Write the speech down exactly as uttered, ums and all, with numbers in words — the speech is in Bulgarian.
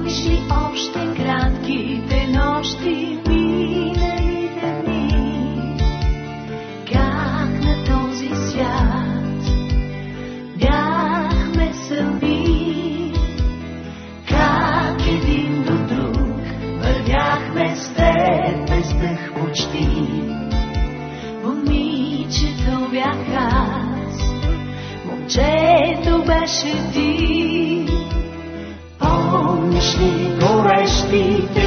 Помниш ли още кратките нощи, миналите дни? Как на този свят бяхме сами? Как един до друг вървяхме с теб без дъх почти? Момичето бях аз, момчето беше ти. Помниш ли горещите